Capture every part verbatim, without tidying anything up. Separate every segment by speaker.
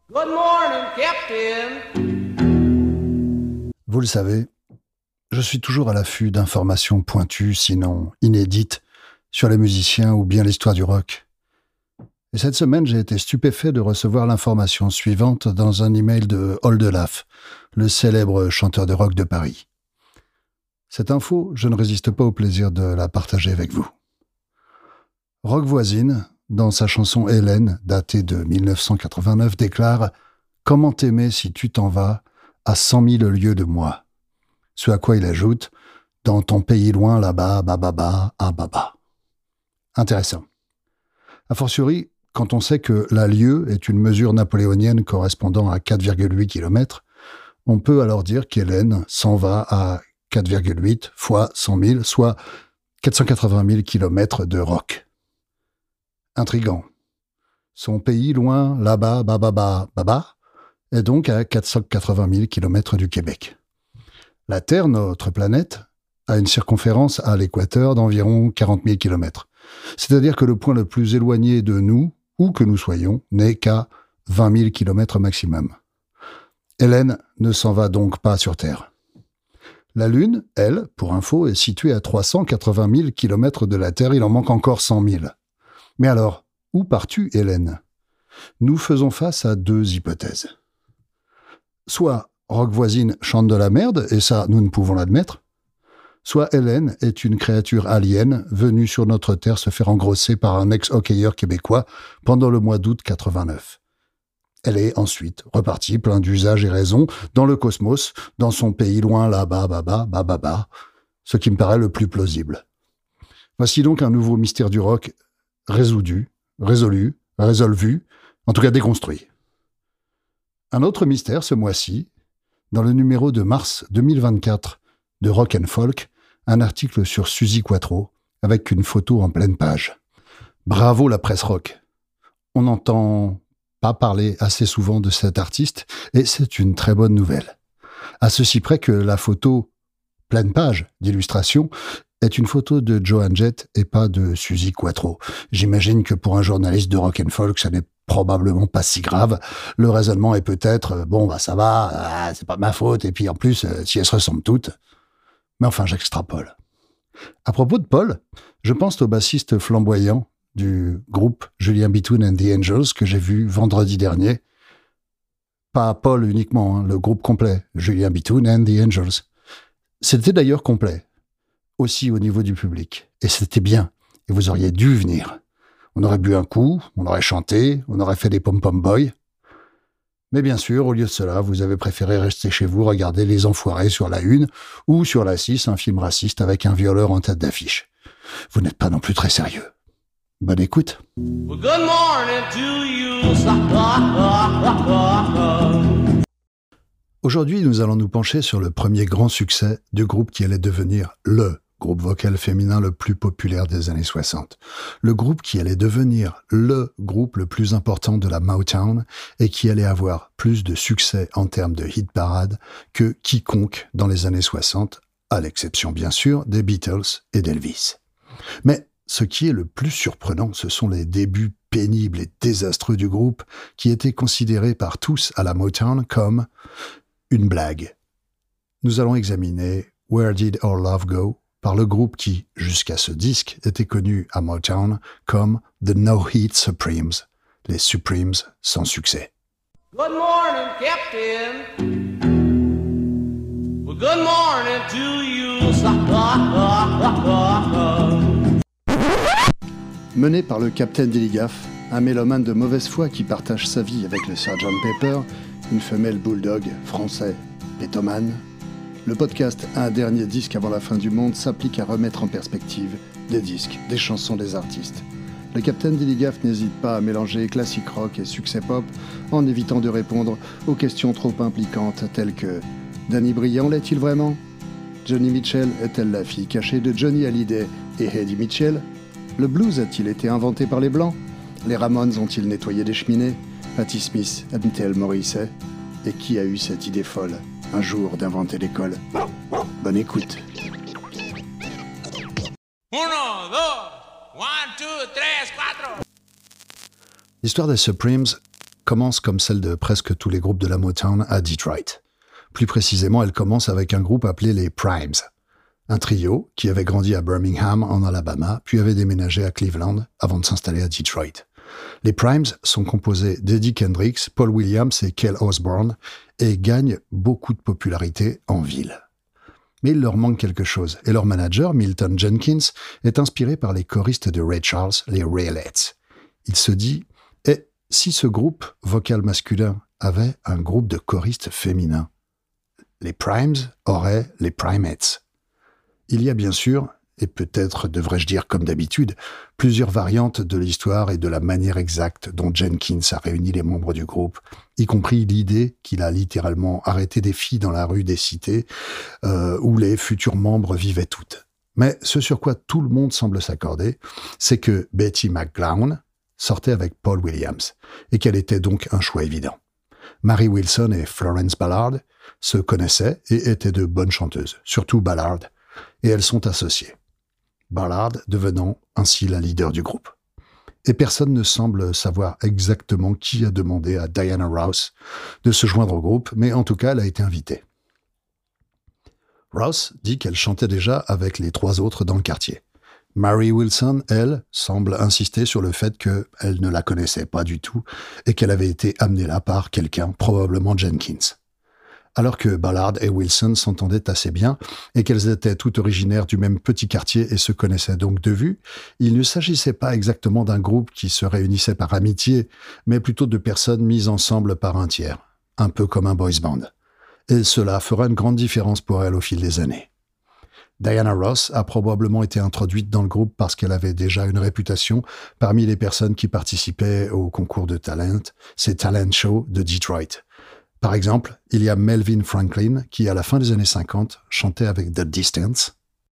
Speaker 1: Good morning, Captain.
Speaker 2: Vous le savez, je suis toujours à l'affût d'informations pointues, sinon inédites, sur les musiciens ou bien l'histoire du rock. Et cette semaine, j'ai été stupéfait de recevoir l'information suivante dans un email de Oldelaf, le célèbre chanteur de rock de Paris. Cette info, je ne résiste pas au plaisir de la partager avec vous. Rock Voisine, dans sa chanson Hélène, datée de dix-neuf cent quatre-vingt-neuf, déclare « Comment t'aimer si tu t'en vas à cent mille lieues de moi ?» Ce à quoi il ajoute « Dans ton pays loin là-bas, bababa, ah baba ». Intéressant. A fortiori, quand on sait que la lieue est une mesure napoléonienne correspondant à quatre virgule huit kilomètres, on peut alors dire qu'Hélène s'en va à quatre virgule huit fois cent mille, soit quatre cent quatre-vingt mille kilomètres de rock. Intriguant. Son pays loin, là-bas, bababa, baba, est donc à quatre cent quatre-vingt mille kilomètres du Québec. La Terre, notre planète, a une circonférence à l'équateur d'environ quarante mille kilomètres. C'est-à-dire que le point le plus éloigné de nous, où que nous soyons, n'est qu'à vingt mille kilomètres maximum. Hélène ne s'en va donc pas sur Terre. La Lune, elle, pour info, est située à trois cent quatre-vingt mille kilomètres de la Terre, il en manque encore cent mille. Mais alors, où pars-tu, Hélène ? Nous faisons face à deux hypothèses. Soit Rock Voisine chante de la merde, et ça, nous ne pouvons l'admettre. Soit Hélène est une créature alien venue sur notre Terre se faire engrosser par un ex-hockeyeur québécois pendant le mois d'août quatre-vingt-neuf. Elle est ensuite repartie, plein d'usages et raisons, dans le cosmos, dans son pays loin là-bas, baba, bababa, ce qui me paraît le plus plausible. Voici donc un nouveau mystère du rock résolu, résolu, résolvu, en tout cas déconstruit. Un autre mystère ce mois-ci, dans le numéro de mars deux mille vingt-quatre de Rock and Folk, un article sur Suzi Quatro, avec une photo en pleine page. Bravo la presse rock. On n'entend pas parler assez souvent de cet artiste, et c'est une très bonne nouvelle. À ceci près que la photo pleine page d'illustration est une photo de Joan Jett et pas de Suzi Quatro. J'imagine que pour un journaliste de Rock and Folk, ça n'est probablement pas si grave. Le raisonnement est peut-être, bon bah ça va, ah, c'est pas ma faute, et puis en plus, euh, si elles se ressemblent toutes. Mais enfin, j'extrapole. À propos de Paul, je pense au bassiste flamboyant du groupe Julian Bitoun and the Angels que j'ai vu vendredi dernier. Pas Paul uniquement, hein, le groupe complet, Julian Bitoun and the Angels. C'était d'ailleurs complet, aussi au niveau du public. Et c'était bien, et vous auriez dû venir. On aurait bu un coup, on aurait chanté, on aurait fait des pom-pom boys. Mais bien sûr, au lieu de cela, vous avez préféré rester chez vous, regarder Les Enfoirés sur la une, ou sur la six, un film raciste avec un violeur en tête d'affiche. Vous n'êtes pas non plus très sérieux. Bonne écoute.
Speaker 1: Well, good morning to you.
Speaker 2: Aujourd'hui, nous allons nous pencher sur le premier grand succès du groupe qui allait devenir le groupe vocal féminin le plus populaire des années soixante. Le groupe qui allait devenir le groupe le plus important de la Motown et qui allait avoir plus de succès en termes de hit parade que quiconque dans les années soixante, à l'exception bien sûr des Beatles et d'Elvis. Mais ce qui est le plus surprenant, ce sont les débuts pénibles et désastreux du groupe qui étaient considérés par tous à la Motown comme une blague. Nous allons examiner Where Did Our Love Go par le groupe qui, jusqu'à ce disque, était connu à Motown comme The No Hit Supremes, les Supremes sans succès.
Speaker 1: Good morning, Captain. Well, good morning to you.
Speaker 2: Mené par le Captain Dilligaff, un mélomane de mauvaise foi qui partage sa vie avec le sergent Pepper, une femelle bulldog français pétomane, le podcast Un dernier disque avant la fin du monde s'applique à remettre en perspective des disques, des chansons des artistes. Le Captain Dilligaff n'hésite pas à mélanger classique rock et succès pop en évitant de répondre aux questions trop impliquantes telles que « Danny Briand l'est-il vraiment ? Johnny Mitchell est-elle la fille cachée de Johnny Hallyday et Eddie Mitchell ? Le blues a-t-il été inventé par les Blancs ? Les Ramones ont-ils nettoyé des cheminées ? Patti Smith aime-t-elle Morrissey ? Et qui a eu cette idée folle, un jour, d'inventer l'école ? Bonne écoute.
Speaker 1: Uno, dos, one, two, tres, cuatro.
Speaker 2: L'histoire des Supremes commence comme celle de presque tous les groupes de la Motown à Detroit. Plus précisément, elle commence avec un groupe appelé les Primes, un trio qui avait grandi à Birmingham en Alabama, puis avait déménagé à Cleveland avant de s'installer à Detroit. Les Primes sont composés d'Eddie Kendricks, Paul Williams et Kel Osborne et gagnent beaucoup de popularité en ville. Mais il leur manque quelque chose, et leur manager, Milton Jenkins, est inspiré par les choristes de Ray Charles, les Raelettes. Il se dit « Et si ce groupe vocal masculin avait un groupe de choristes féminins ? Les Primes auraient les Primettes. » Il y a bien sûr, et peut-être devrais-je dire comme d'habitude, plusieurs variantes de l'histoire et de la manière exacte dont Jenkins a réuni les membres du groupe, y compris l'idée qu'il a littéralement arrêté des filles dans la rue des cités euh, où les futurs membres vivaient toutes. Mais ce sur quoi tout le monde semble s'accorder, c'est que Betty McGowan sortait avec Paul Williams, et qu'elle était donc un choix évident. Mary Wilson et Florence Ballard se connaissaient et étaient de bonnes chanteuses, surtout Ballard, et elles sont associées. Ballard devenant ainsi la leader du groupe. Et personne ne semble savoir exactement qui a demandé à Diana Ross de se joindre au groupe, mais en tout cas, elle a été invitée. Ross dit qu'elle chantait déjà avec les trois autres dans le quartier. Mary Wilson, elle, semble insister sur le fait qu'elle ne la connaissait pas du tout et qu'elle avait été amenée là par quelqu'un, probablement Jenkins. Alors que Ballard et Wilson s'entendaient assez bien et qu'elles étaient toutes originaires du même petit quartier et se connaissaient donc de vue, il ne s'agissait pas exactement d'un groupe qui se réunissait par amitié, mais plutôt de personnes mises ensemble par un tiers, un peu comme un boys band. Et cela fera une grande différence pour elle au fil des années. Diana Ross a probablement été introduite dans le groupe parce qu'elle avait déjà une réputation parmi les personnes qui participaient au concours de talent, ces talent shows de Detroit. Par exemple, il y a Melvin Franklin qui, à la fin des années cinquante, chantait avec The Distance.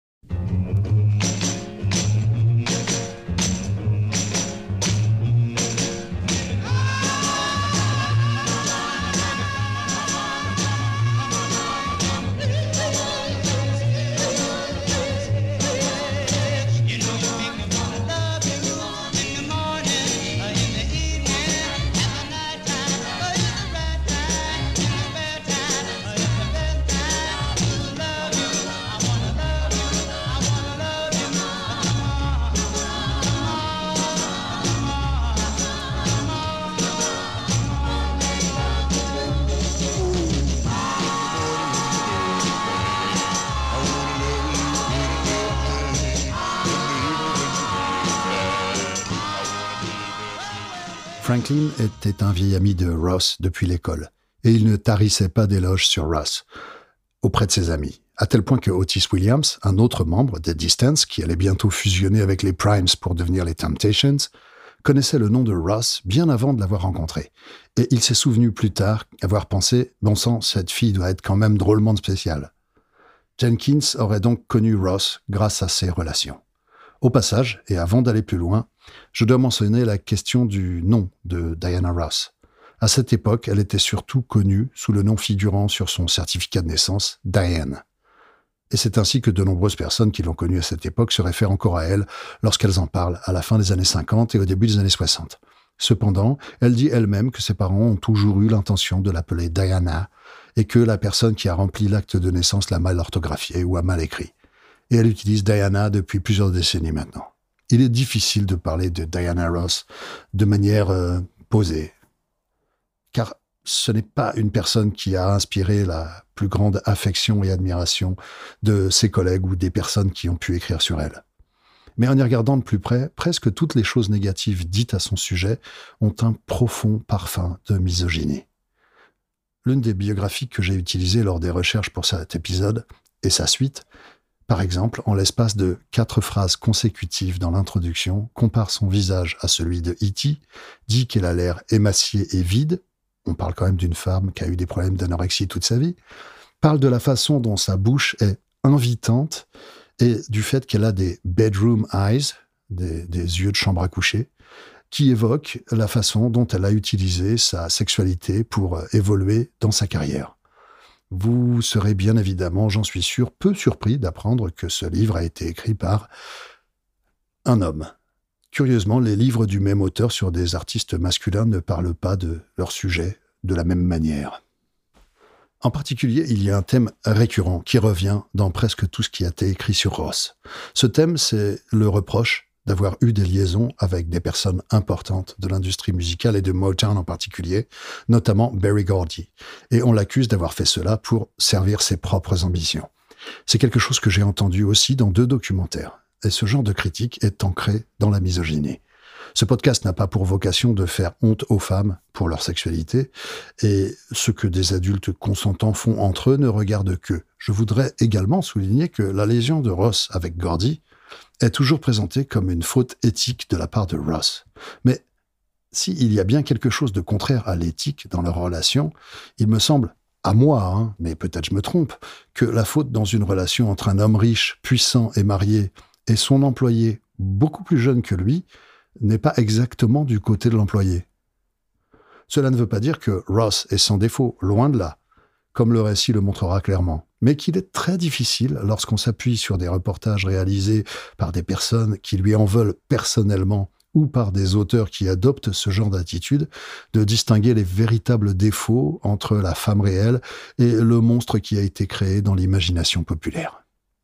Speaker 2: Franklin était un vieil ami de Ross depuis l'école, et il ne tarissait pas d'éloges sur Ross auprès de ses amis, à tel point que Otis Williams, un autre membre des Distance, qui allait bientôt fusionner avec les Primes pour devenir les Temptations, connaissait le nom de Ross bien avant de l'avoir rencontré, et il s'est souvenu plus tard avoir pensé « Bon sang, cette fille doit être quand même drôlement spéciale ». Jenkins aurait donc connu Ross grâce à ses relations. Au passage, et avant d'aller plus loin, je dois mentionner la question du nom de Diana Ross. À cette époque, elle était surtout connue sous le nom figurant sur son certificat de naissance, Diane. Et c'est ainsi que de nombreuses personnes qui l'ont connue à cette époque se réfèrent encore à elle lorsqu'elles en parlent à la fin des années cinquante et au début des années soixante. Cependant, elle dit elle-même que ses parents ont toujours eu l'intention de l'appeler Diana et que la personne qui a rempli l'acte de naissance l'a mal orthographié ou a mal écrit. Et elle utilise Diana depuis plusieurs décennies maintenant. Il est difficile de parler de Diana Ross de manière euh, posée, car ce n'est pas une personne qui a inspiré la plus grande affection et admiration de ses collègues ou des personnes qui ont pu écrire sur elle. Mais en y regardant de plus près, presque toutes les choses négatives dites à son sujet ont un profond parfum de misogynie. L'une des biographies que j'ai utilisées lors des recherches pour cet épisode et sa suite, par exemple, en l'espace de quatre phrases consécutives dans l'introduction, compare son visage à celui de E T, dit qu'elle a l'air émaciée et vide, on parle quand même d'une femme qui a eu des problèmes d'anorexie toute sa vie, parle de la façon dont sa bouche est invitante et du fait qu'elle a des bedroom eyes, des, des yeux de chambre à coucher, qui évoquent la façon dont elle a utilisé sa sexualité pour évoluer dans sa carrière. Vous serez bien évidemment, j'en suis sûr, peu surpris d'apprendre que ce livre a été écrit par un homme. Curieusement, les livres du même auteur sur des artistes masculins ne parlent pas de leur sujet de la même manière. En particulier, il y a un thème récurrent qui revient dans presque tout ce qui a été écrit sur Ross. Ce thème, c'est le reproche d'avoir eu des liaisons avec des personnes importantes de l'industrie musicale et de Motown en particulier, notamment Berry Gordy. Et on l'accuse d'avoir fait cela pour servir ses propres ambitions. C'est quelque chose que j'ai entendu aussi dans deux documentaires. Et ce genre de critique est ancré dans la misogynie. Ce podcast n'a pas pour vocation de faire honte aux femmes pour leur sexualité, et ce que des adultes consentants font entre eux ne regarde qu'eux. Je voudrais également souligner que la liaison de Ross avec Gordy est toujours présentée comme une faute éthique de la part de Ross. Mais s'il y a bien quelque chose de contraire à l'éthique dans leur relation, il me semble, à moi, hein, mais peut-être je me trompe, que la faute dans une relation entre un homme riche, puissant et marié et son employé beaucoup plus jeune que lui n'est pas exactement du côté de l'employé. Cela ne veut pas dire que Ross est sans défaut, loin de là, comme le récit le montrera clairement, mais qu'il est très difficile, lorsqu'on s'appuie sur des reportages réalisés par des personnes qui lui en veulent personnellement ou par des auteurs qui adoptent ce genre d'attitude, de distinguer les véritables défauts entre la femme réelle et le monstre qui a été créé dans l'imagination populaire.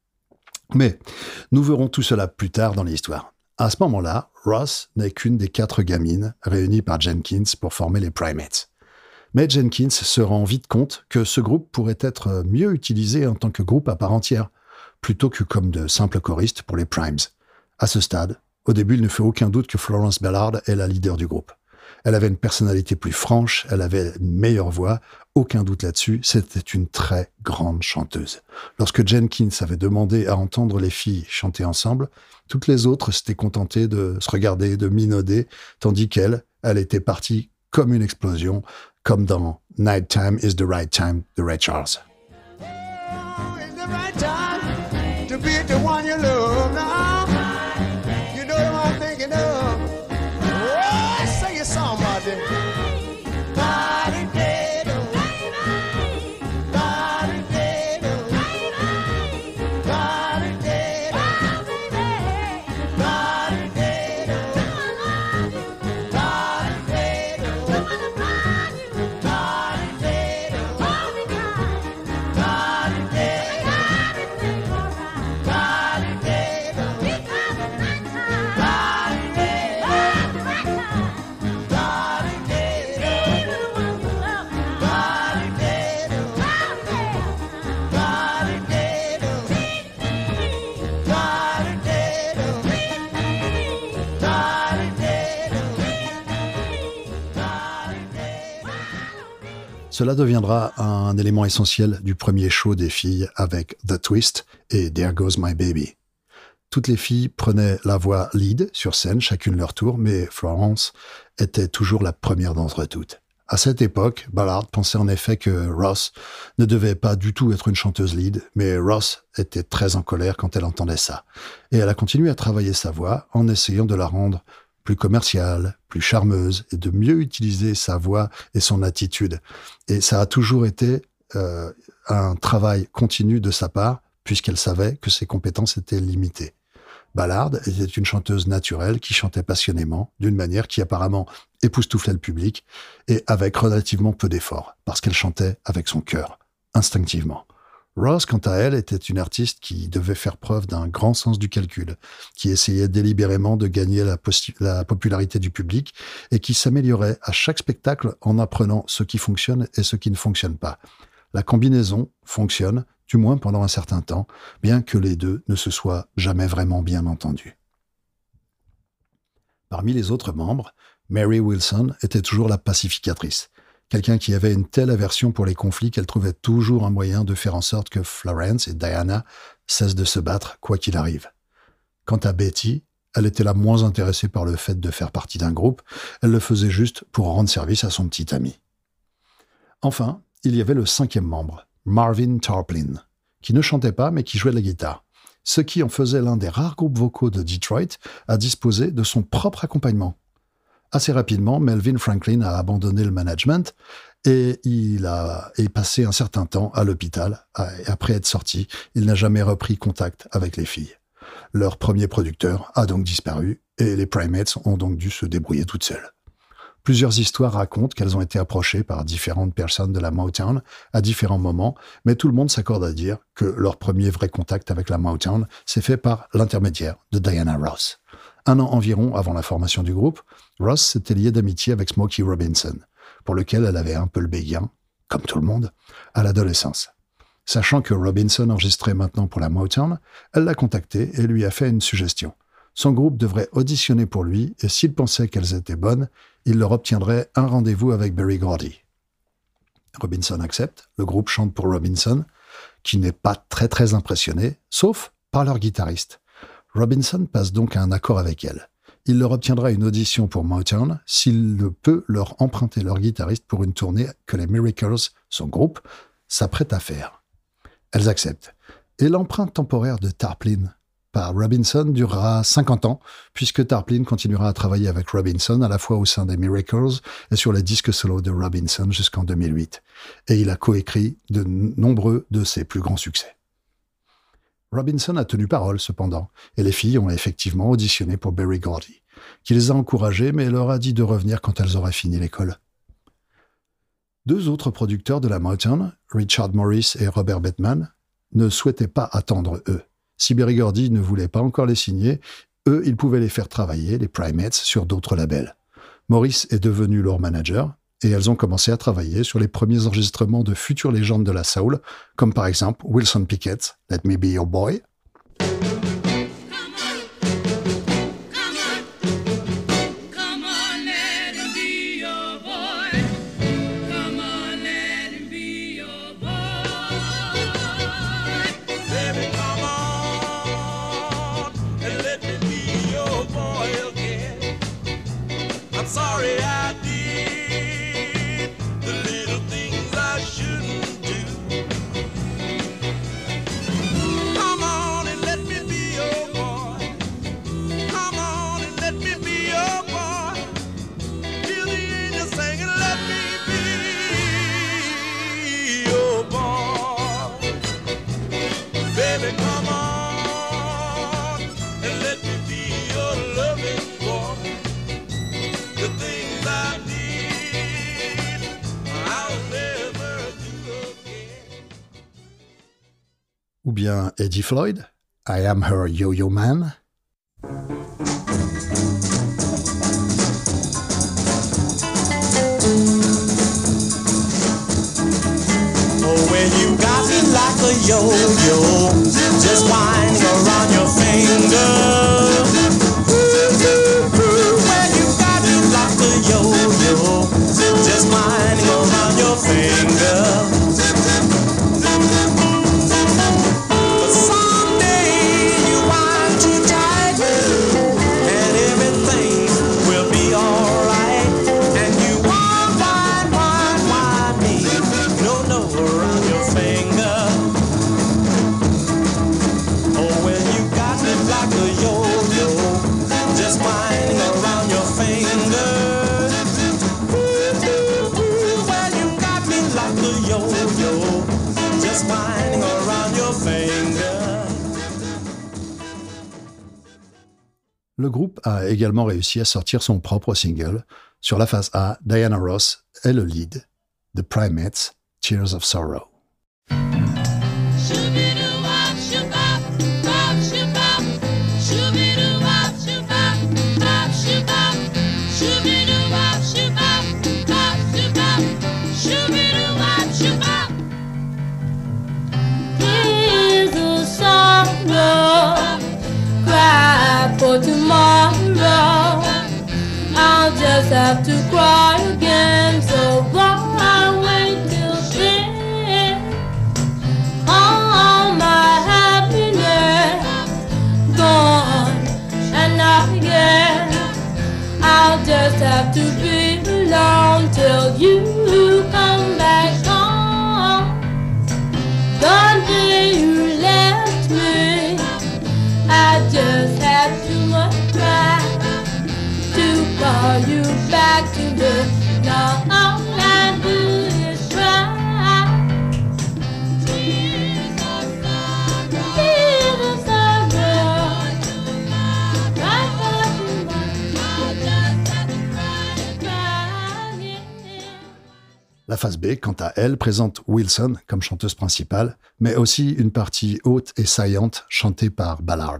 Speaker 2: Mais nous verrons tout cela plus tard dans l'histoire. À ce moment-là, Ross n'est qu'une des quatre gamines réunies par Jenkins pour former les Primates. Mais Jenkins se rend vite compte que ce groupe pourrait être mieux utilisé en tant que groupe à part entière, plutôt que comme de simples choristes pour les Primes. À ce stade, au début, il ne fait aucun doute que Florence Ballard est la leader du groupe. Elle avait une personnalité plus franche, elle avait une meilleure voix, aucun doute là-dessus, c'était une très grande chanteuse. Lorsque Jenkins avait demandé à entendre les filles chanter ensemble, toutes les autres s'étaient contentées de se regarder, de minauder, tandis qu'elle, elle était partie comme une explosion, comme dans Nighttime is the Right Time de Ray Charles. Cela deviendra un élément essentiel du premier show des filles avec The Twist et There Goes My Baby. Toutes les filles prenaient la voix lead sur scène, chacune leur tour, mais Florence était toujours la première d'entre toutes. À cette époque, Ballard pensait en effet que Ross ne devait pas du tout être une chanteuse lead, mais Ross était très en colère quand elle entendait ça. Et elle a continué à travailler sa voix en essayant de la rendre plus commerciale, plus charmeuse, et de mieux utiliser sa voix et son attitude. Et ça a toujours été euh, un travail continu de sa part, puisqu'elle savait que ses compétences étaient limitées. Ballard était une chanteuse naturelle qui chantait passionnément, d'une manière qui apparemment époustouflait le public, et avec relativement peu d'efforts, parce qu'elle chantait avec son cœur, instinctivement. Ross, quant à elle, était une artiste qui devait faire preuve d'un grand sens du calcul, qui essayait délibérément de gagner la, posi- la popularité du public et qui s'améliorait à chaque spectacle en apprenant ce qui fonctionne et ce qui ne fonctionne pas. La combinaison fonctionne, du moins pendant un certain temps, bien que les deux ne se soient jamais vraiment bien entendus. Parmi les autres membres, Mary Wilson était toujours la pacificatrice. Quelqu'un qui avait une telle aversion pour les conflits qu'elle trouvait toujours un moyen de faire en sorte que Florence et Diana cessent de se battre, quoi qu'il arrive. Quant à Betty, elle était la moins intéressée par le fait de faire partie d'un groupe, elle le faisait juste pour rendre service à son petit ami. Enfin, il y avait le cinquième membre, Marvin Tarplin, qui ne chantait pas mais qui jouait de la guitare, ce qui en faisait l'un des rares groupes vocaux de Detroit à disposer de son propre accompagnement. Assez rapidement, Melvin Franklin a abandonné le management et il a est passé un certain temps à l'hôpital. Et après être sorti, il n'a jamais repris contact avec les filles. Leur premier producteur a donc disparu et les Primates ont donc dû se débrouiller toutes seules. Plusieurs histoires racontent qu'elles ont été approchées par différentes personnes de la Motown à différents moments, mais tout le monde s'accorde à dire que leur premier vrai contact avec la Motown s'est fait par l'intermédiaire de Diana Ross. Un an environ avant la formation du groupe, Ross s'était liée d'amitié avec Smokey Robinson, pour lequel elle avait un peu le béguin, comme tout le monde, à l'adolescence. Sachant que Robinson enregistrait maintenant pour la Motown, elle l'a contacté et lui a fait une suggestion. Son groupe devrait auditionner pour lui et s'il pensait qu'elles étaient bonnes, il leur obtiendrait un rendez-vous avec Berry Gordy. Robinson accepte, le groupe chante pour Robinson, qui n'est pas très très impressionné, sauf par leur guitariste. Robinson passe donc à un accord avec elle. Il leur obtiendra une audition pour Motown s'il peut leur emprunter leur guitariste pour une tournée que les Miracles, son groupe, s'apprêtent à faire. Elles acceptent. Et l'empreinte temporaire de Tarplin par Robinson durera cinquante ans, puisque Tarplin continuera à travailler avec Robinson à la fois au sein des Miracles et sur les disques solo de Robinson jusqu'en deux mille huit. Et il a coécrit de nombreux de ses plus grands succès. Robinson a tenu parole, cependant, et les filles ont effectivement auditionné pour Berry Gordy, qui les a encouragées, mais leur a dit de revenir quand elles auraient fini l'école. Deux autres producteurs de la Motown, Richard Morris et Robert Bettman, ne souhaitaient pas attendre eux. Si Berry Gordy ne voulait pas encore les signer, eux, ils pouvaient les faire travailler, les Primates, sur d'autres labels. Morris est devenu leur manager, et elles ont commencé à travailler sur les premiers enregistrements de futures légendes de la soul, comme par exemple Wilson Pickett, Let Me Be Your Boy. Ou bien Eddie Floyd, I Am Her Yo-Yo Man.
Speaker 3: Oh, when you got me like a yo-yo, just winding around your finger. When you got me like a yo-yo, just winding around your finger.
Speaker 2: Le groupe a également réussi à sortir son propre single. Sur la face A, Diana Ross est le lead. The Primates, Tears of Sorrow.
Speaker 4: For tomorrow, I'll just have to cry again. So why wait till then? All my happiness gone, and again I'll just have to be alone till you come back home. The day you left me, I just had too much pride to call you back to the
Speaker 2: B, quant à elle, présente Wilson comme chanteuse principale, mais aussi une partie haute et saillante chantée par Ballard.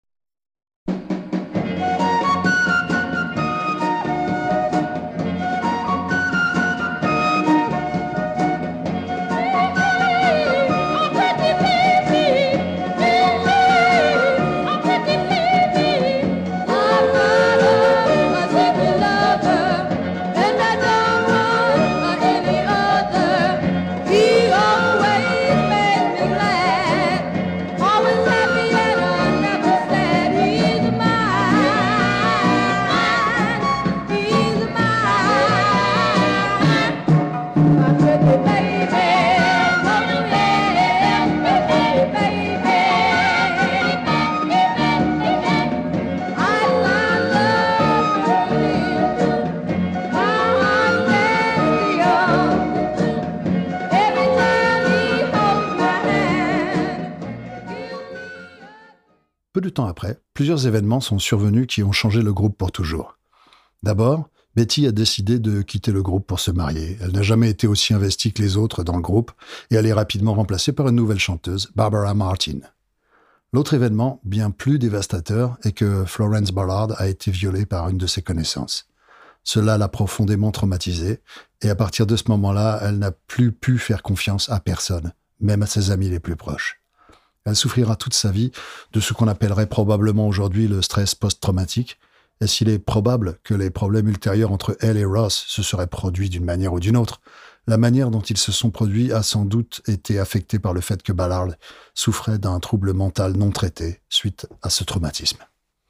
Speaker 2: Peu de temps après, plusieurs événements sont survenus qui ont changé le groupe pour toujours. D'abord, Betty a décidé de quitter le groupe pour se marier. Elle n'a jamais été aussi investie que les autres dans le groupe et elle est rapidement remplacée par une nouvelle chanteuse, Barbara Martin. L'autre événement, bien plus dévastateur, est que Florence Ballard a été violée par une de ses connaissances. Cela l'a profondément traumatisée et à partir de ce moment-là, elle n'a plus pu faire confiance à personne, même à ses amis les plus proches. Elle souffrira toute sa vie de ce qu'on appellerait probablement aujourd'hui le stress post-traumatique, et s'il est probable que les problèmes ultérieurs entre elle et Ross se seraient produits d'une manière ou d'une autre, la manière dont ils se sont produits a sans doute été affectée par le fait que Ballard souffrait d'un trouble mental non traité suite à ce traumatisme.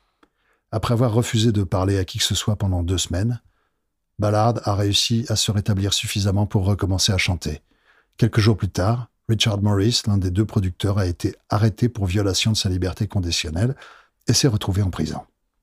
Speaker 2: Après avoir refusé de parler à qui que ce soit pendant deux semaines, Ballard a réussi à se rétablir suffisamment pour recommencer à chanter. Quelques jours plus tard, Richard Morris, l'un des deux producteurs, a été arrêté pour violation de sa liberté conditionnelle et s'est retrouvé en prison.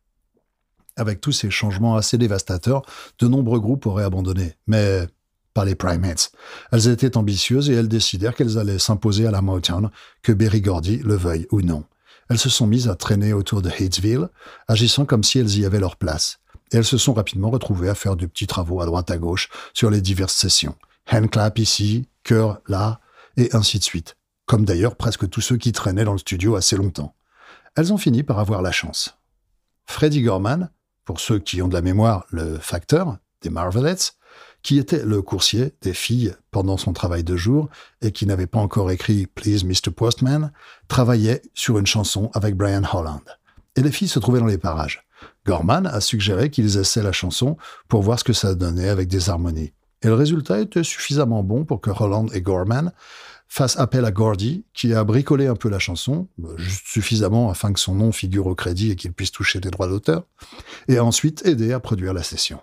Speaker 2: Avec tous ces changements assez dévastateurs, de nombreux groupes auraient abandonné, mais pas les Primates. Elles étaient ambitieuses et elles décidèrent qu'elles allaient s'imposer à la Motown, que Berry Gordy le veuille ou non. Elles se sont mises à traîner autour de Hitsville, agissant comme si elles y avaient leur place. Et elles se sont rapidement retrouvées à faire de petits travaux à droite à gauche sur les diverses sessions. Handclap ici, chœur là, et ainsi de suite. Comme d'ailleurs presque tous ceux qui traînaient dans le studio assez longtemps. Elles ont fini par avoir la chance. Freddie Gorman, pour ceux qui ont de la mémoire, le facteur des Marvelettes, qui était le coursier des filles pendant son travail de jour et qui n'avait pas encore écrit « Please, Mister Postman », travaillait sur une chanson avec Brian Holland. Et les filles se trouvaient dans les parages. Gorman a suggéré qu'ils essaient la chanson pour voir ce que ça donnait avec des harmonies. Et le résultat était suffisamment bon pour que Holland et Gorman fassent appel à Gordy, qui a bricolé un peu la chanson, juste suffisamment afin que son nom figure au crédit et qu'il puisse toucher des droits d'auteur, et a ensuite aidé à produire la session.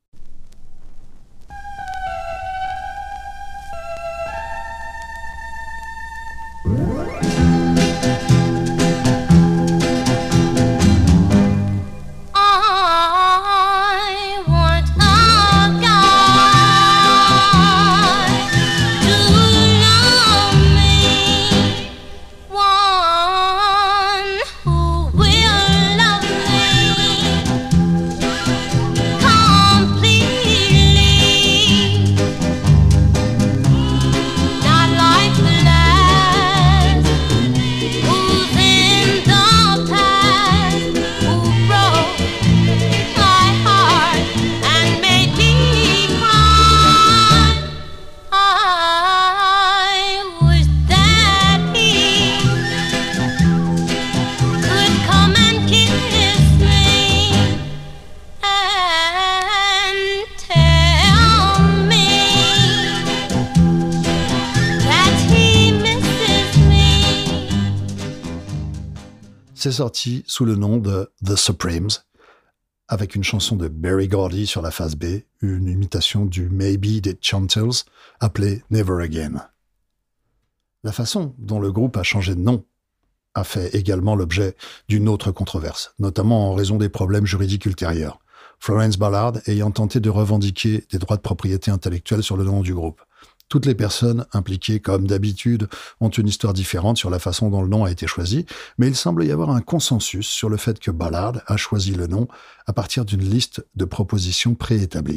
Speaker 2: C'est sorti sous le nom de The Supremes, avec une chanson de Berry Gordy sur la face B, une imitation du Maybe des Chantels, appelée Never Again. La façon dont le groupe a changé de nom a fait également l'objet d'une autre controverse, notamment en raison des problèmes juridiques ultérieurs. Florence Ballard ayant tenté de revendiquer des droits de propriété intellectuelle sur le nom du groupe. Toutes les personnes impliquées, comme d'habitude, ont une histoire différente sur la façon dont le nom a été choisi, mais il semble y avoir un consensus sur le fait que Ballard a choisi le nom à partir d'une liste de propositions préétablies.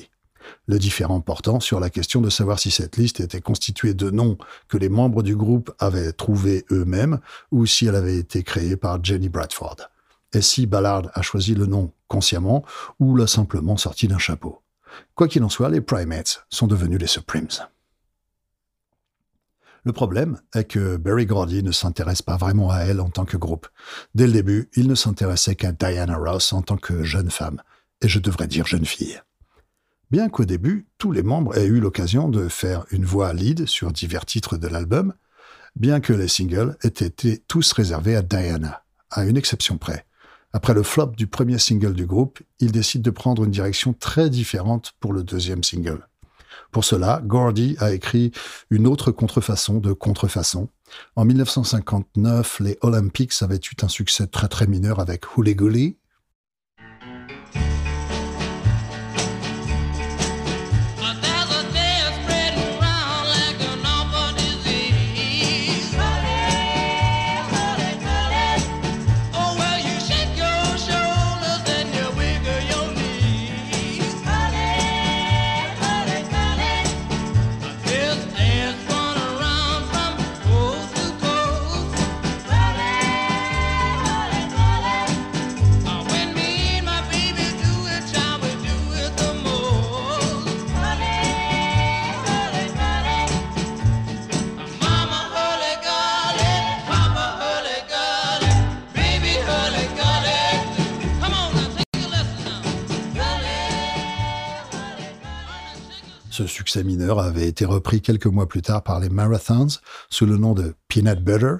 Speaker 2: Le différend portant sur la question de savoir si cette liste était constituée de noms que les membres du groupe avaient trouvés eux-mêmes ou si elle avait été créée par Jenny Bradford. Et si Ballard a choisi le nom consciemment ou l'a simplement sorti d'un chapeau. Quoi qu'il en soit, les Primates sont devenus les Supremes. Le problème est que Berry Gordy ne s'intéresse pas vraiment à elle en tant que groupe. Dès le début, il ne s'intéressait qu'à Diana Ross en tant que jeune femme, et je devrais dire jeune fille. Bien qu'au début, tous les membres aient eu l'occasion de faire une voix lead sur divers titres de l'album, bien que les singles aient été tous réservés à Diana, à une exception près. Après le flop du premier single du groupe, ils décident de prendre une direction très différente pour le deuxième single. Pour cela, Gordy a écrit une autre contrefaçon de contrefaçon. En dix-neuf cent cinquante-neuf, les Olympics avaient eu un succès très très mineur avec Hooly Gooly. Ce succès mineur avait été repris quelques mois plus tard par les Marathons sous le nom de Peanut Butter.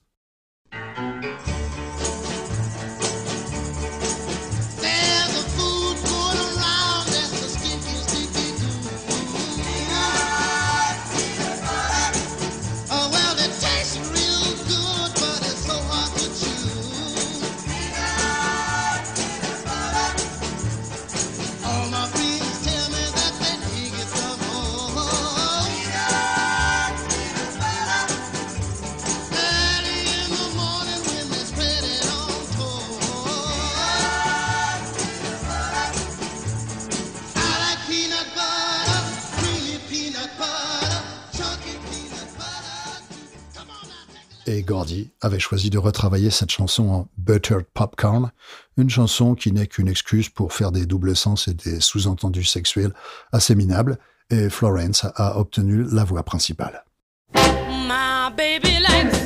Speaker 2: Et Gordy avait choisi de retravailler cette chanson en Buttered Popcorn, une chanson qui n'est qu'une excuse pour faire des doubles sens et des sous-entendus sexuels assez minables, et Florence a obtenu la voix principale.
Speaker 4: My baby likes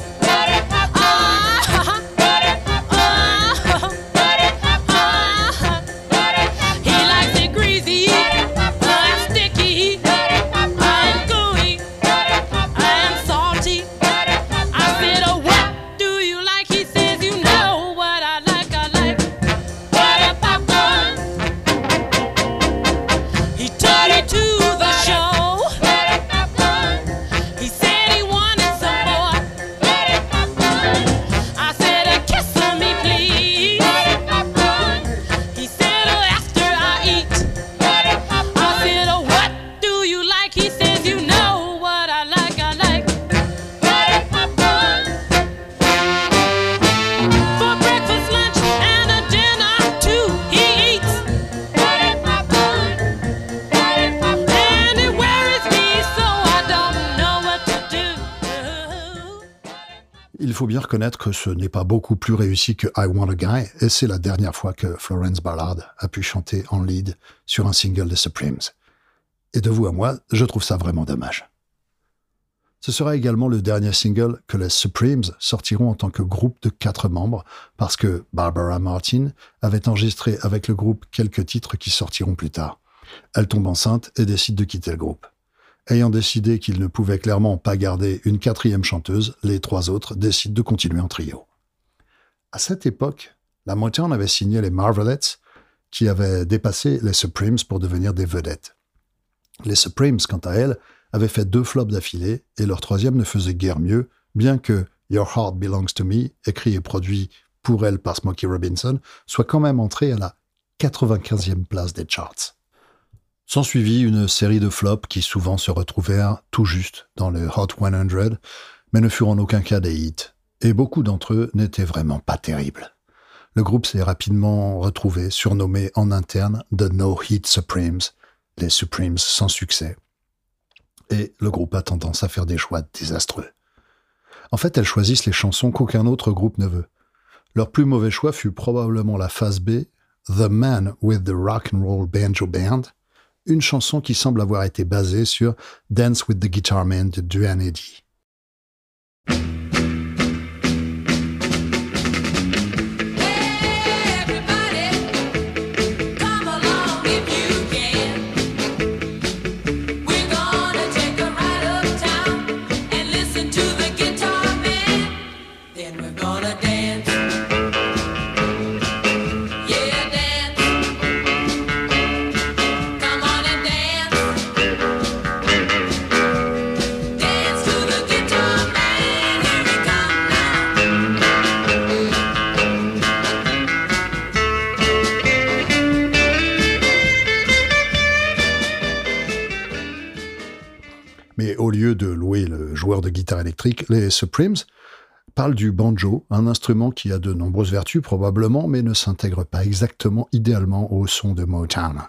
Speaker 2: Il faut bien reconnaître que ce n'est pas beaucoup plus réussi que I Want a Guy, et c'est la dernière fois que Florence Ballard a pu chanter en lead sur un single des Supremes. Et de vous à moi, je trouve ça vraiment dommage. Ce sera également le dernier single que les Supremes sortiront en tant que groupe de quatre membres, parce que Barbara Martin avait enregistré avec le groupe quelques titres qui sortiront plus tard. Elle tombe enceinte et décide de quitter le groupe. Ayant décidé qu'ils ne pouvaient clairement pas garder une quatrième chanteuse, les trois autres décident de continuer en trio. À cette époque, la Motown avait signé les Marvelettes, qui avaient dépassé les Supremes pour devenir des vedettes. Les Supremes, quant à elles, avaient fait deux flops d'affilée, et leur troisième ne faisait guère mieux, bien que Your Heart Belongs to Me, écrit et produit pour elles par Smokey Robinson, soit quand même entré à la quatre-vingt-quinzième place des charts. S'ensuivit une série de flops qui souvent se retrouvèrent tout juste dans le Hot cent, mais ne furent en aucun cas des hits, et beaucoup d'entre eux n'étaient vraiment pas terribles. Le groupe s'est rapidement retrouvé surnommé en interne The No Hit Supremes, les Supremes sans succès. Et le groupe a tendance à faire des choix désastreux. En fait, elles choisissent les chansons qu'aucun autre groupe ne veut. Leur plus mauvais choix fut probablement la phase B, The Man with the Rock and Roll Banjo Band, une chanson qui semble avoir été basée sur Dance with the Guitar Man de Duane Eddy. Mais au lieu de louer le joueur de guitare électrique, les Supremes parlent du banjo, un instrument qui a de nombreuses vertus probablement, mais ne s'intègre pas exactement idéalement au son de Motown.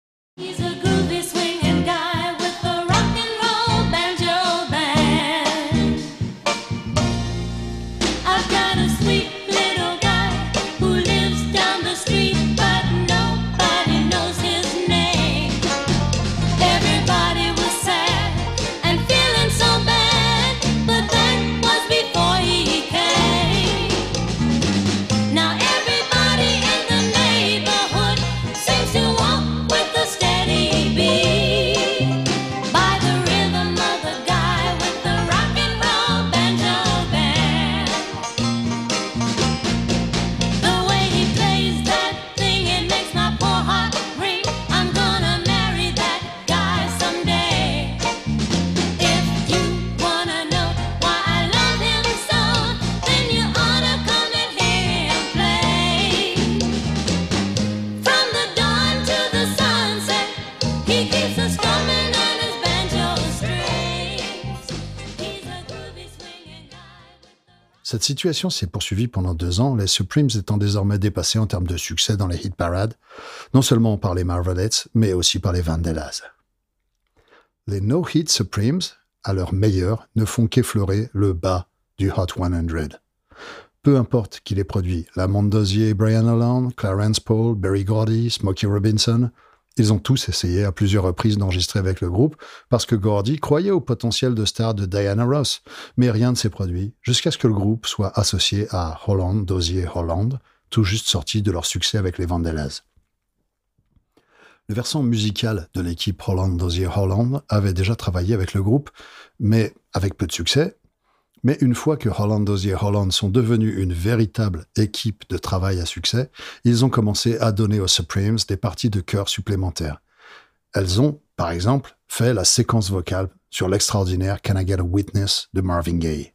Speaker 2: Cette situation s'est poursuivie pendant deux ans, les Supremes étant désormais dépassés en termes de succès dans les hit parades, non seulement par les Marvelettes, mais aussi par les Vandellas. Les no-hit Supremes, à leur meilleur, ne font qu'effleurer le bas du Hot cent. Peu importe qui les produit, Lamont Dozier, Brian Holland, Clarence Paul, Berry Gordy, Smokey Robinson, ils ont tous essayé à plusieurs reprises d'enregistrer avec le groupe parce que Gordy croyait au potentiel de star de Diana Ross, mais rien ne s'est produit jusqu'à ce que le groupe soit associé à Holland, Dozier, Holland, tout juste sortis de leur succès avec les Vandellas. Le versant musical de l'équipe Holland, Dozier, Holland avait déjà travaillé avec le groupe, mais avec peu de succès. Mais une fois que Holland, Dozier, Holland sont devenus une véritable équipe de travail à succès, ils ont commencé à donner aux Supremes des parties de chœur supplémentaires. Elles ont, par exemple, fait la séquence vocale sur l'extraordinaire Can I Get a Witness de Marvin Gaye.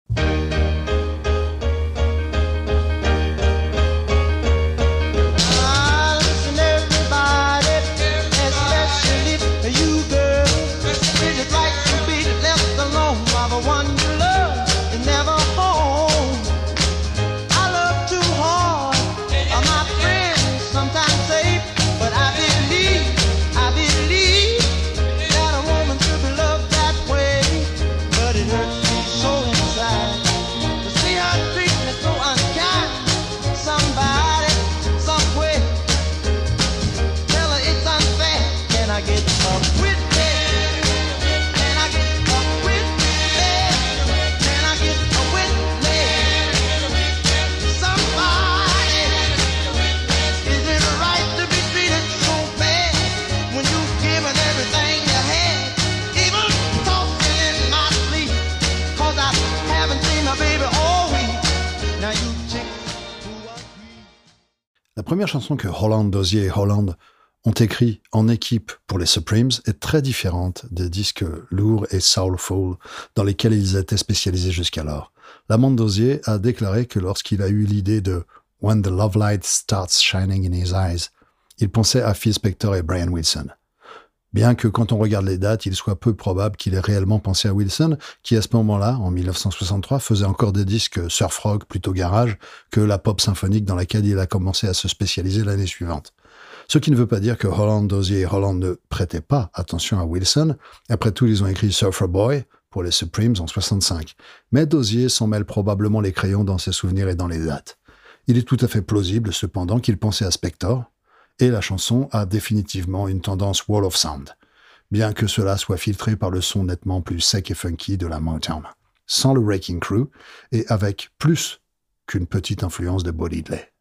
Speaker 2: La première chanson que Holland, Dozier et Holland ont écrit en équipe pour les Supremes est très différente des disques lourds et soulful dans lesquels ils étaient spécialisés jusqu'alors. Lamont Dozier a déclaré que lorsqu'il a eu l'idée de « When the love light starts shining in his eyes », il pensait à Phil Spector et Brian Wilson. Bien que quand on regarde les dates, il soit peu probable qu'il ait réellement pensé à Wilson, qui à ce moment-là, en mille neuf cent soixante-trois, faisait encore des disques surf rock plutôt garage que la pop symphonique dans laquelle il a commencé à se spécialiser l'année suivante. Ce qui ne veut pas dire que Holland, Dozier et Holland ne prêtaient pas attention à Wilson. Après tout, ils ont écrit Surfer Boy pour les Supremes en soixante-cinq. Mais Dozier s'en mêle probablement les crayons dans ses souvenirs et dans les dates. Il est tout à fait plausible, cependant, qu'il pensait à Spector, et la chanson a définitivement une tendance wall of sound, bien que cela soit filtré par le son nettement plus sec et funky de la Motown, sans le Wrecking Crew, et avec plus qu'une petite influence de Bo Diddley.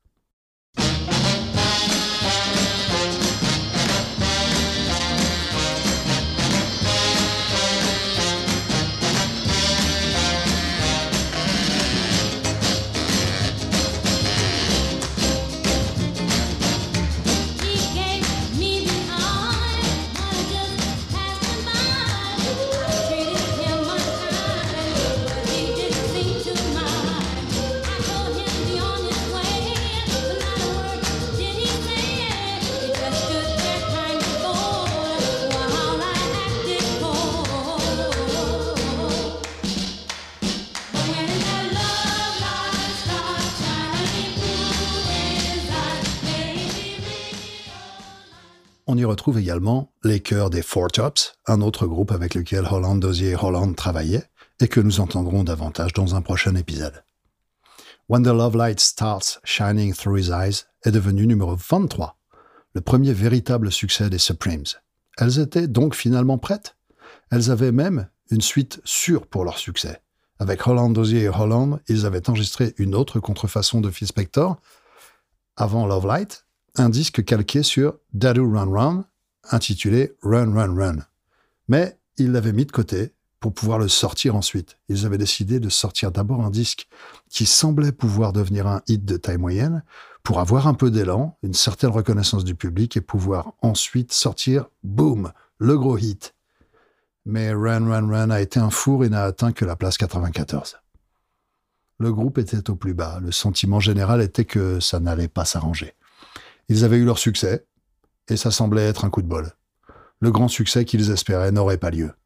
Speaker 2: On y retrouve également les chœurs des Four Tops, un autre groupe avec lequel Holland, Dozier et Holland travaillaient et que nous entendrons davantage dans un prochain épisode. When the Love Light Starts Shining Through His Eyes est devenu numéro vingt-trois, le premier véritable succès des Supremes. Elles étaient donc finalement prêtes. Elles avaient même une suite sûre pour leur succès. Avec Holland, Dozier et Holland, ils avaient enregistré une autre contrefaçon de Phil Spector, avant Love Light, un disque calqué sur Dadu Run Run, intitulé Run Run Run. Mais ils l'avaient mis de côté pour pouvoir le sortir ensuite. Ils avaient décidé de sortir d'abord un disque qui semblait pouvoir devenir un hit de taille moyenne, pour avoir un peu d'élan, une certaine reconnaissance du public et pouvoir ensuite sortir, boum, le gros hit. Mais Run Run Run a été un four et n'a atteint que la place quatre-vingt-quatorze. Le groupe était au plus bas. Le sentiment général était que ça n'allait pas s'arranger. Ils avaient eu leur succès, et ça semblait être un coup de bol. Le grand succès qu'ils espéraient n'aurait pas lieu.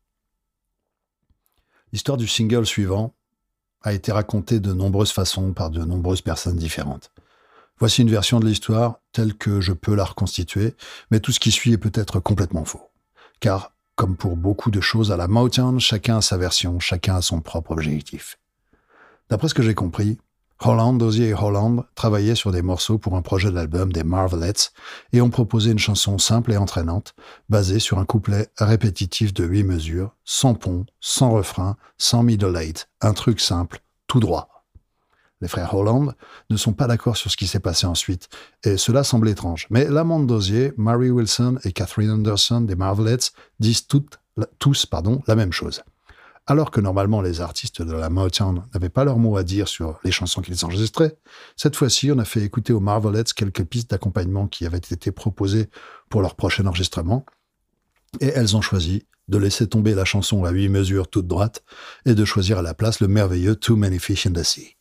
Speaker 2: L'histoire du single suivant a été racontée de nombreuses façons par de nombreuses personnes différentes. Voici une version de l'histoire telle que je peux la reconstituer, mais tout ce qui suit est peut-être complètement faux. Car, comme pour beaucoup de choses à la Motown, chacun a sa version, chacun a son propre objectif. D'après ce que j'ai compris, Holland, Dozier et Holland travaillaient sur des morceaux pour un projet d'album des Marvelettes et ont proposé une chanson simple et entraînante, basée sur un couplet répétitif de huit mesures, sans pont, sans refrain, sans middle eight, un truc simple, tout droit. Les frères Holland ne sont pas d'accord sur ce qui s'est passé ensuite, et cela semble étrange. Mais l'amant de Dozier, Mary Wilson et Catherine Anderson des Marvelettes disent toutes, tous pardon, la même chose. Alors que normalement les artistes de la Motown n'avaient pas leur mot à dire sur les chansons qu'ils enregistraient, cette fois-ci on a fait écouter aux Marvelettes quelques pistes d'accompagnement qui avaient été proposées pour leur prochain enregistrement, et elles ont choisi de laisser tomber la chanson à huit mesures toute droite et de choisir à la place le merveilleux Too Many Fish in the Sea.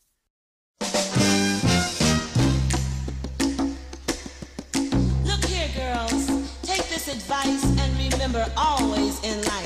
Speaker 5: Look here, girls, take this advice and remember always in life.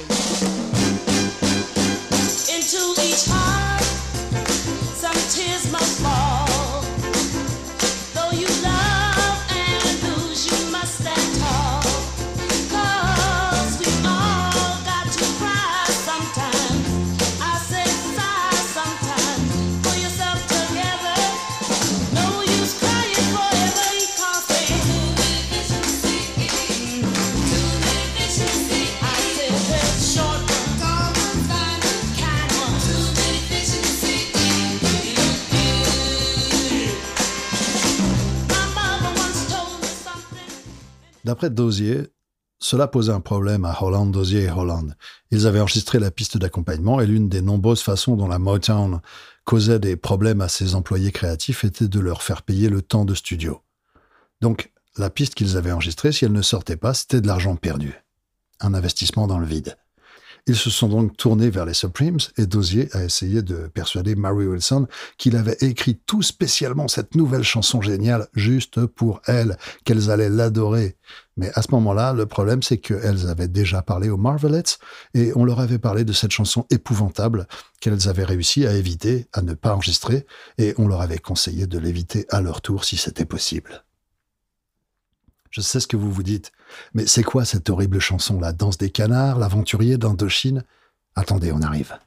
Speaker 5: Into each heart, some tears must fall. Though you love and lose, you must stand tall. 'Cause we all got to cry sometimes. I said sigh sometimes. Pull yourself together. No use crying forever. Because they too many fish in the sea. Too many fish in the sea. I said there's short ones, tall ones, fine ones, kind ones. Too many fish in the sea. My mother once told me something.
Speaker 2: D'après Dozier, cela posait un problème à Holland, Dozier et Holland. Ils avaient enregistré la piste d'accompagnement et l'une des nombreuses façons dont la Motown causait des problèmes à ses employés créatifs était de leur faire payer le temps de studio. Donc, la piste qu'ils avaient enregistrée, si elle ne sortait pas, c'était de l'argent perdu. Un investissement dans le vide. Ils se sont donc tournés vers les Supremes et Dozier a essayé de persuader Mary Wilson qu'il avait écrit tout spécialement cette nouvelle chanson géniale juste pour elle, qu'elles allaient l'adorer. Mais à ce moment-là, le problème c'est qu'elles avaient déjà parlé aux Marvelettes et on leur avait parlé de cette chanson épouvantable qu'elles avaient réussi à éviter, à ne pas enregistrer, et on leur avait conseillé de l'éviter à leur tour si c'était possible. Je sais ce que vous vous dites, mais c'est quoi cette horrible chanson, la danse des canards, l'aventurier d'Indochine? Attendez, on arrive.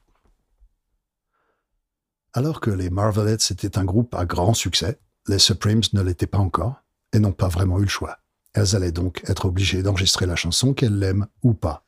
Speaker 2: Alors que les Marvelettes étaient un groupe à grand succès, les Supremes ne l'étaient pas encore et n'ont pas vraiment eu le choix. Elles allaient donc être obligées d'enregistrer la chanson, qu'elles l'aiment ou pas.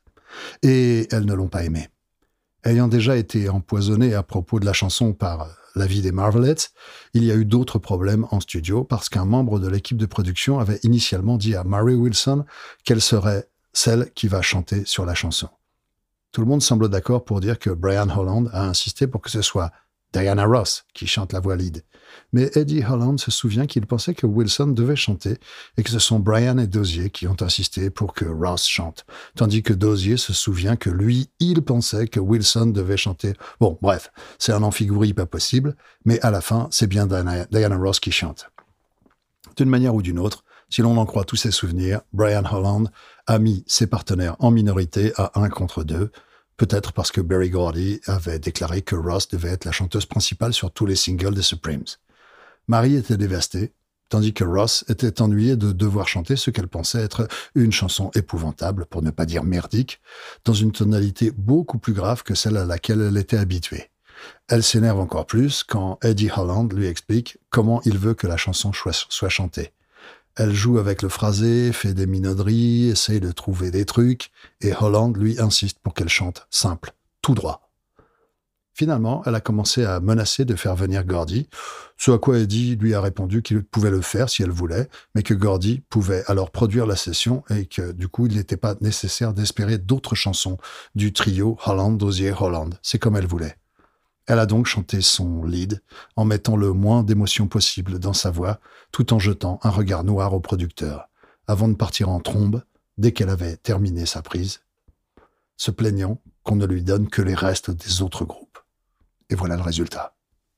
Speaker 2: Et elles ne l'ont pas aimée. Ayant déjà été empoisonnées à propos de la chanson par l'avis des Marvelettes, il y a eu d'autres problèmes en studio parce qu'un membre de l'équipe de production avait initialement dit à Mary Wilson qu'elle serait celle qui va chanter sur la chanson. Tout le monde semble d'accord pour dire que Brian Holland a insisté pour que ce soit Diana Ross qui chante la voix lead. Mais Eddie Holland se souvient qu'il pensait que Wilson devait chanter et que ce sont Brian et Dozier qui ont insisté pour que Ross chante, tandis que Dozier se souvient que lui, il pensait que Wilson devait chanter. Bon, bref, c'est un amphigouri pas possible, mais à la fin, c'est bien Diana, Diana Ross qui chante. D'une manière ou d'une autre, si l'on en croit tous ses souvenirs, Brian Holland a mis ses partenaires en minorité à un contre deux, peut-être parce que Berry Gordy avait déclaré que Ross devait être la chanteuse principale sur tous les singles des Supremes. Marie était dévastée, tandis que Ross était ennuyée de devoir chanter ce qu'elle pensait être une chanson épouvantable, pour ne pas dire merdique, dans une tonalité beaucoup plus grave que celle à laquelle elle était habituée. Elle s'énerve encore plus quand Eddie Holland lui explique comment il veut que la chanson soit chantée. Elle joue avec le phrasé, fait des minauderies, essaye de trouver des trucs, et Holland lui insiste pour qu'elle chante simple, tout droit. Finalement, elle a commencé à menacer de faire venir Gordy, ce à quoi Eddie lui a répondu qu'il pouvait le faire si elle voulait, mais que Gordy pouvait alors produire la session et que du coup, il n'était pas nécessaire d'espérer d'autres chansons du trio Holland-Dozier-Holland. C'est comme elle voulait. Elle a donc chanté son lead en mettant le moins d'émotion possible dans sa voix, tout en jetant un regard noir au producteur, avant de partir en trombe dès qu'elle avait terminé sa prise, se plaignant qu'on ne lui donne que les restes des autres groupes. Et voilà le résultat.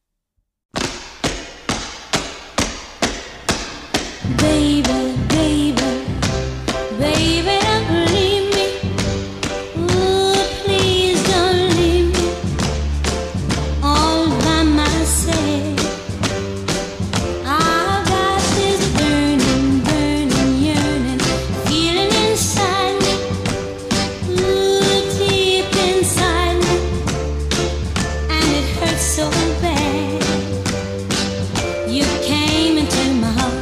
Speaker 5: Baby, baby, baby, don't leave me. Ooh, please don't leave me all by myself. I've got this burning, burning, yearning feeling inside me, ooh, deep inside me, and it hurts so bad. You came into my heart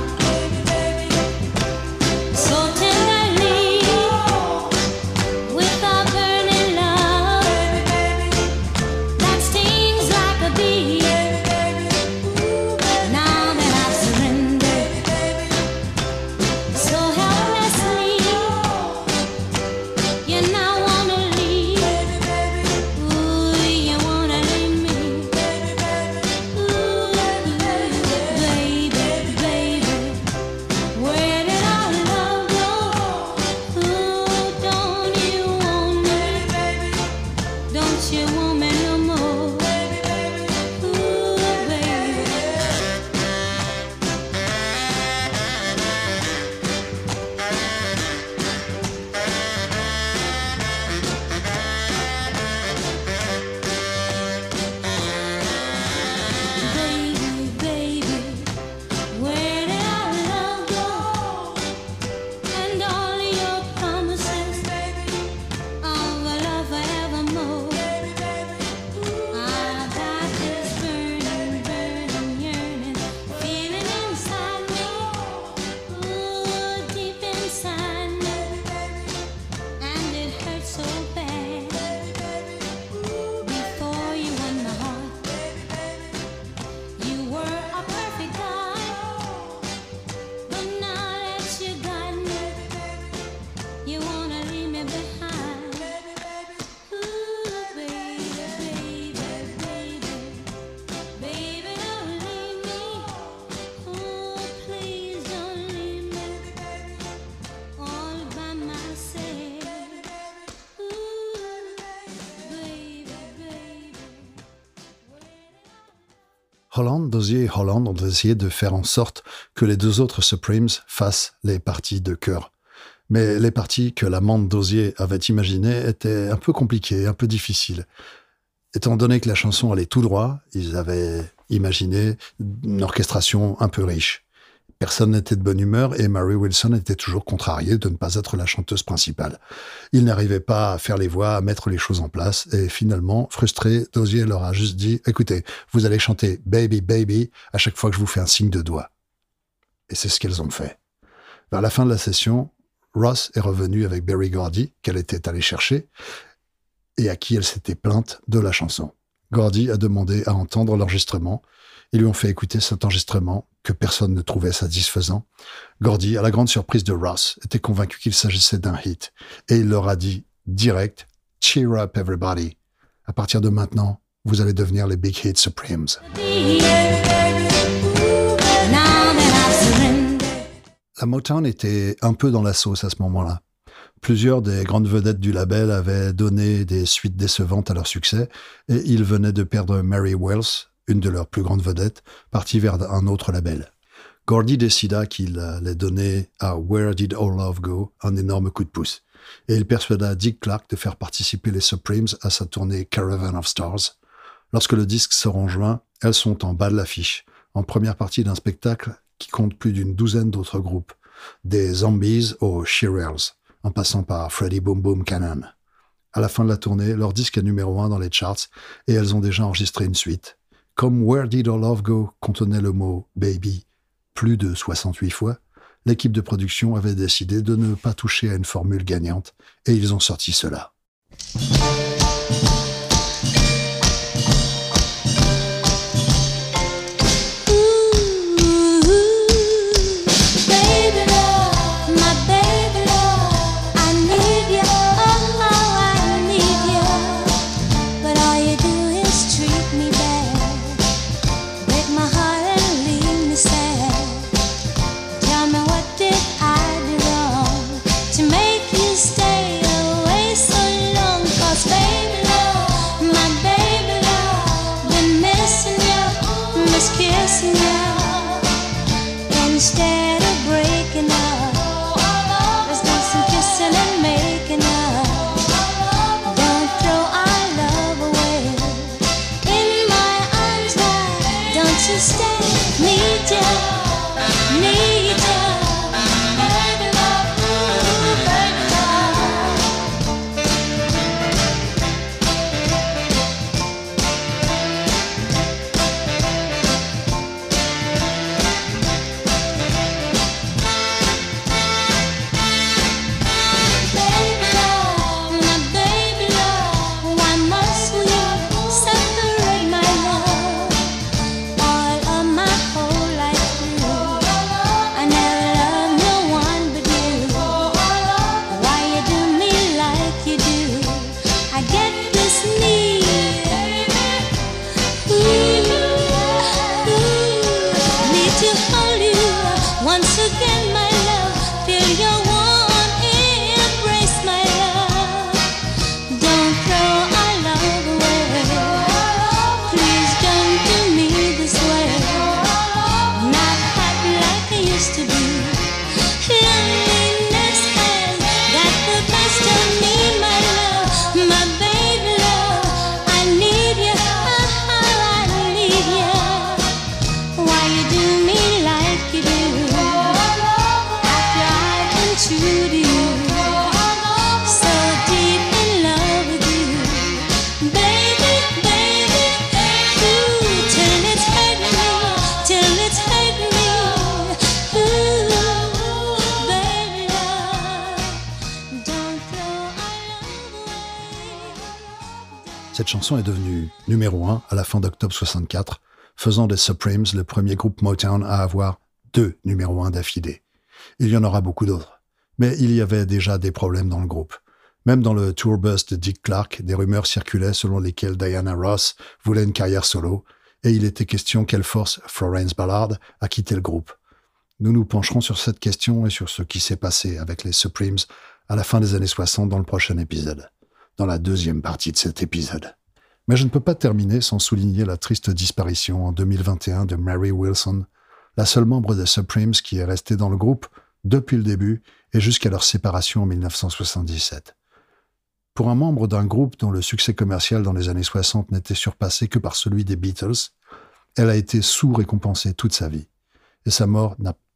Speaker 5: so tenderly with a burning love that stings like a bee. Now that I've surrendered so helplessly, you now wanna leave. Ooh, you wanna leave me. Ooh, baby, baby, where did our love go? Ooh, don't you want me? Don't you want me no more? Ooh, baby. Baby, baby, where did our love go? And all your promises of a love forevermore. I've got this burning, burning, yearning feeling inside me, ooh, deep inside me, and it hurts so bad. Before you won my heart, you were a perfect guy, but now that you got me, you wanna leave me behind. Ooh, baby, baby, baby, baby, don't leave me. Oh, please don't leave me all by myself. Ooh, baby, baby.
Speaker 2: Holland, Dozier et Holland ont essayé de faire en sorte que les deux autres Supremes fassent les parties de chœur. Mais les parties que la bande Dozier avait imaginées étaient un peu compliquées, un peu difficiles. Étant donné que la chanson allait tout droit, ils avaient imaginé une orchestration un peu riche. Personne n'était de bonne humeur et Mary Wilson était toujours contrariée de ne pas être la chanteuse principale. Il n'arrivait pas à faire les voix, à mettre les choses en place et finalement, frustré, Dozier leur a juste dit « Écoutez, vous allez chanter « Baby, baby » à chaque fois que je vous fais un signe de doigt. » Et c'est ce qu'elles ont fait. Vers la fin de la session, Ross est revenue avec Berry Gordy, qu'elle était allée chercher, et à qui elle s'était plainte de la chanson. Gordy a demandé à entendre l'enregistrement. Ils lui ont fait écouter cet enregistrement que personne ne trouvait satisfaisant. Gordy, à la grande surprise de Ross, était convaincu qu'il s'agissait d'un hit. Et il leur a dit, direct, « Cheer up everybody. À partir de maintenant, vous allez devenir les Big Hit Supremes. » La Motown était un peu dans la sauce à ce moment-là. Plusieurs des grandes vedettes du label avaient donné des suites décevantes à leur succès et ils venaient de perdre Mary Wells, une de leurs plus grandes vedettes, partie vers un autre label. Gordy décida qu'il allait donner à Where Did All Love Go un énorme coup de pouce et il persuada Dick Clark de faire participer les Supremes à sa tournée Caravan of Stars. Lorsque le disque sort en juin, elles sont en bas de l'affiche, en première partie d'un spectacle qui compte plus d'une douzaine d'autres groupes, des Zombies aux Shirelles, en passant par Freddie Boom Boom Cannon. À la fin de la tournée, leur disque est numéro un dans les charts et elles ont déjà enregistré une suite. Comme Where Did Our Love Go contenait le mot « baby » plus de soixante-huit fois, l'équipe de production avait décidé de ne pas toucher à une formule gagnante et ils ont sorti cela. Cette chanson est devenue numéro un à la fin d'octobre soixante-quatre, faisant des Supremes le premier groupe Motown à avoir deux numéro un d'affilée. Il y en aura beaucoup d'autres. Mais il y avait déjà des problèmes dans le groupe. Même dans le tour bus de Dick Clark, des rumeurs circulaient selon lesquelles Diana Ross voulait une carrière solo, et il était question qu'elle force Florence Ballard à quitter le groupe. Nous nous pencherons sur cette question et sur ce qui s'est passé avec les Supremes à la fin des années soixante dans le prochain épisode, dans la deuxième partie de cet épisode. Mais je ne peux pas terminer sans souligner la triste disparition en deux mille vingt et un de Mary Wilson, la seule membre des Supremes qui est restée dans le groupe depuis le début et jusqu'à leur séparation en mille neuf cent soixante-dix-sept. Pour un membre d'un groupe dont le succès commercial dans les années soixante n'était surpassé que par celui des Beatles, elle a été sous-récompensée toute sa vie. Et sa mort n'a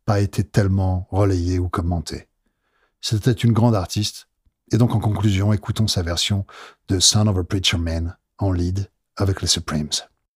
Speaker 2: pas été tellement relayée ou commentée. C'était une grande artiste, et donc en conclusion, écoutons sa version de Son of a Preacher Man en lead avec les Supremes.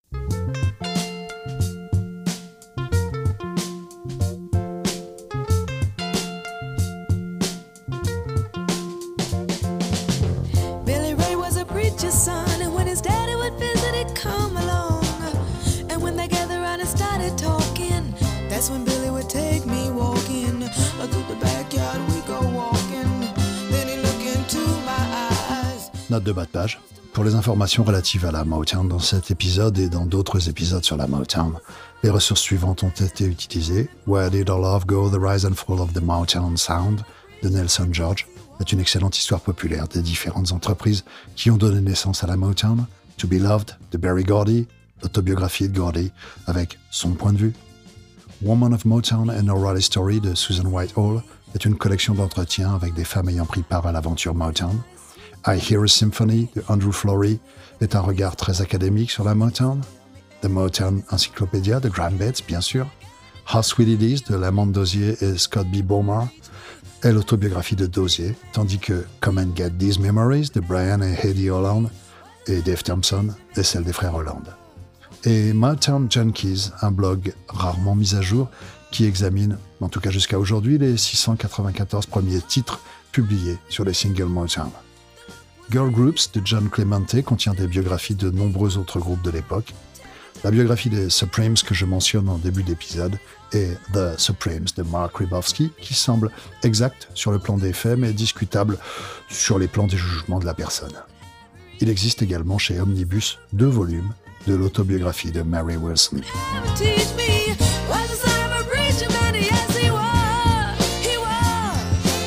Speaker 5: Billy Ray was a preacher's son, and when his daddy would visit, he'd come along. And when they gathered around and started talking, that's when Billy would take me walking. Through the backyard we go walking. Then he look into my eyes.
Speaker 2: Note de bas de page. Pour les informations relatives à la Motown dans cet épisode et dans d'autres épisodes sur la Motown, les ressources suivantes ont été utilisées. Where Did Our Love Go? The Rise and Fall of the Motown Sound de Nelson George est une excellente histoire populaire des différentes entreprises qui ont donné naissance à la Motown. To Be Loved de Berry Gordy, l'autobiographie de Gordy avec son point de vue. Woman of Motown and O'Reilly Story de Susan Whitehall est une collection d'entretiens avec des femmes ayant pris part à l'aventure Motown. I Hear a Symphony de Andrew Flory est un regard très académique sur la Motown. The Motown Encyclopedia de Graham Bates, bien sûr. How Sweet It Is de Lamont Dozier et Scott B. Bowmar est l'autobiographie de Dozier, tandis que Come and Get These Memories de Brian et Heidi Holland et Dave Thompson est celle des frères Holland. Et Motown Junkies, un blog rarement mis à jour qui examine, en tout cas jusqu'à aujourd'hui, les six cent quatre-vingt-quatorze premiers titres publiés sur les singles Motown. Girl Groups de John Clemente contient des biographies de nombreux autres groupes de l'époque. La biographie des Supremes que je mentionne en début d'épisode est The Supremes de Mark Ribowski, qui semble exact sur le plan des faits mais discutable sur les plans des jugements de la personne. Il existe également chez Omnibus deux volumes de l'autobiographie de Mary Wilson.
Speaker 5: Teach me, was the son of a preacher man? Yes, he was. He was.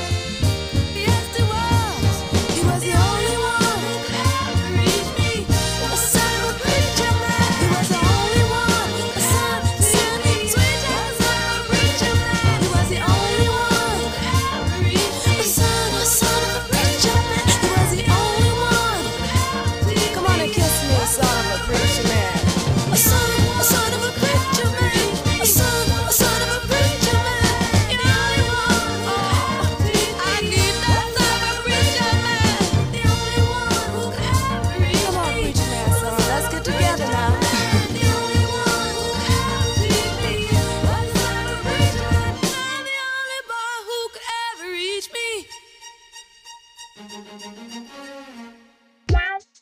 Speaker 5: Yes, he was. He was the only one who could ever reach me. The son of a preacher man. He was the only one. The son, son, sweet the son of a preacher man. He was the only one who could ever reach me. The son, the son of a preacher man. He was the only one who could ever reach me. Come on and kiss me, son of a preacher man. A son, a son of a preacher man. A son, a son of a preacher man. You're the only one. Oh, I need that son of a preacher man. The only one who could ever reach me. Come on, preacher man, son. Let's get together now. The only one who could ever reach me. Was the son of a preacher man. I'm the only boy who could ever reach me.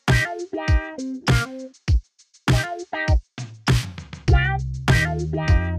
Speaker 6: Yeah.